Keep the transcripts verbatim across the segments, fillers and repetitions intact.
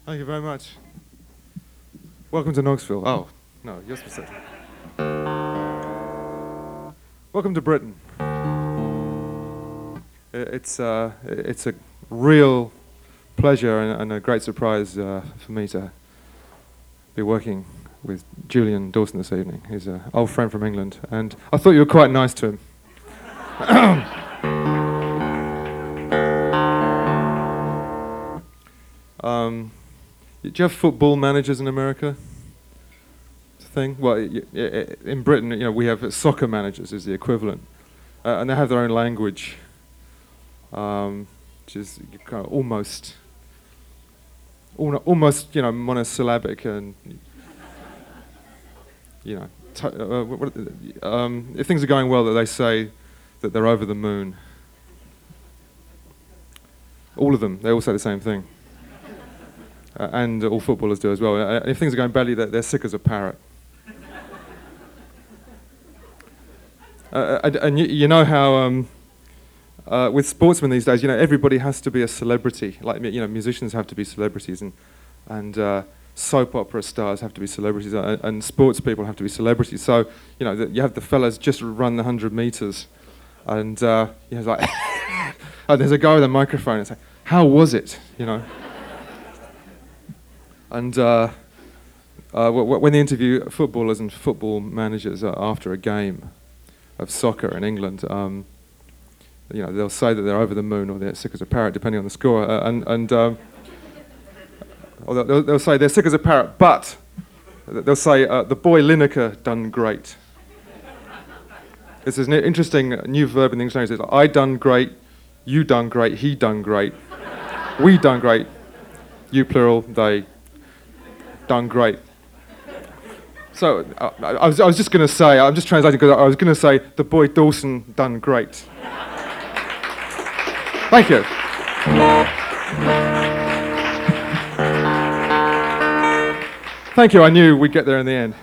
Thank you very much. Welcome to Knoxville. Oh, no, you're supposed to. Welcome to Britain. It's uh, it's a real pleasure and, and a great surprise uh, for me to be working with Julian Dawson this evening. He's an old friend from England, and I thought you were quite nice to him. um, do you have football managers in America? Thing? Well, y y in Britain, you know, we have soccer managers is the equivalent, uh, and they have their own language, um, which is kind of almost, al almost, you know, monosyllabic, and you know, t uh, what, um, if things are going well, that they say that they're over the moon. All of them, they all say the same thing, uh, and all footballers do as well. Uh, if things are going badly, they're, they're sick as a parrot. Uh, and and you, you know how um, uh, with sportsmen these days, you know, everybody has to be a celebrity. Like, you know, musicians have to be celebrities, and and uh, soap opera stars have to be celebrities, uh, and sports people have to be celebrities. So, you know, the, you have the fellas just run the hundred meters, and uh, you know, like, oh, there's a guy with a microphone and say, "How was it?" You know, and uh, uh, w w when they interview footballers and football managers uh, after a game of soccer in England, um, you know, they'll say that they're over the moon or they're sick as a parrot, depending on the score, uh, and, and um, or they'll, they'll say they're sick as a parrot, but they'll say uh, the boy Lineker done great. This is an interesting new verb in the English language. It's like, I done great, you done great, he done great, we done great, you plural, they done great. So uh, I, was, I was just going to say, I'm just translating because I was going to say, the boy Dawson done great. Thank you. Thank you, I knew we'd get there in the end.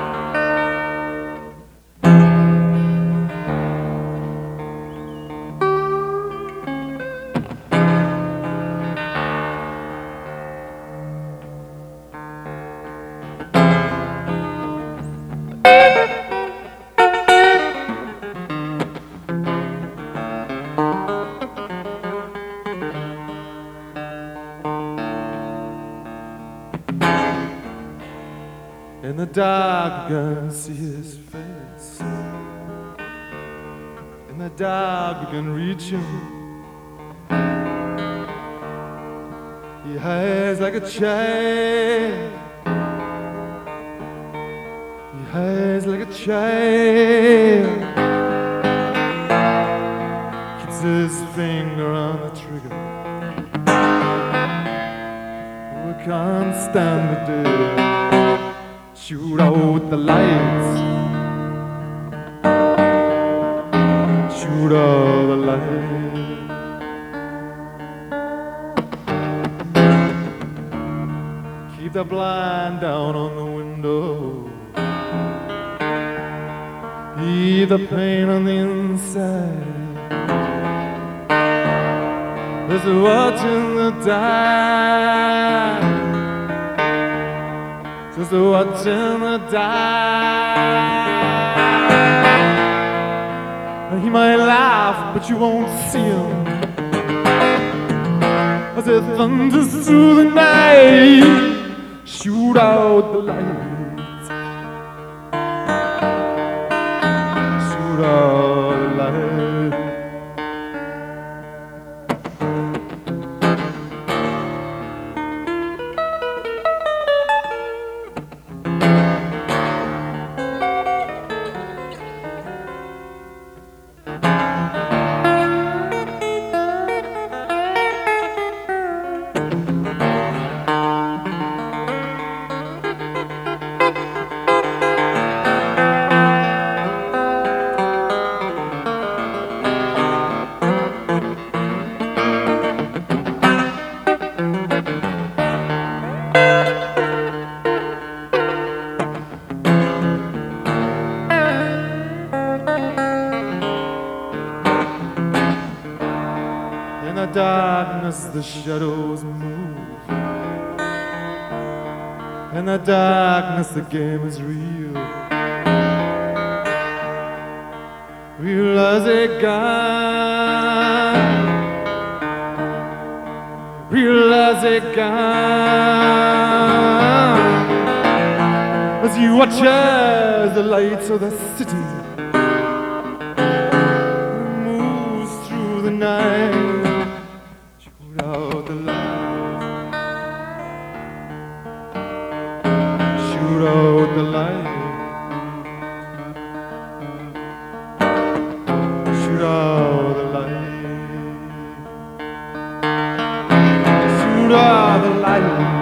In the dark, you can see his face. In the dark, you can reach him. He hides like a child. He hides like a child. Keeps his finger on the trigger. We can't stand the day. Shoot out the lights. Shoot out the lights. Keep the blind down on the window. Keep the pain on the inside. There's a watch in the dark. Just watching the dark. He might laugh, but you won't see him as it thunders through the night. Shoot out the lights. Shoot out the lights. In the darkness the shadows move. In the darkness, the game is real. Real as a gun. Real as a gun. As you watch as the lights of the city moves through the night. Shoot out the light. Shoot out the light. Shoot out the light. Shoot out the light.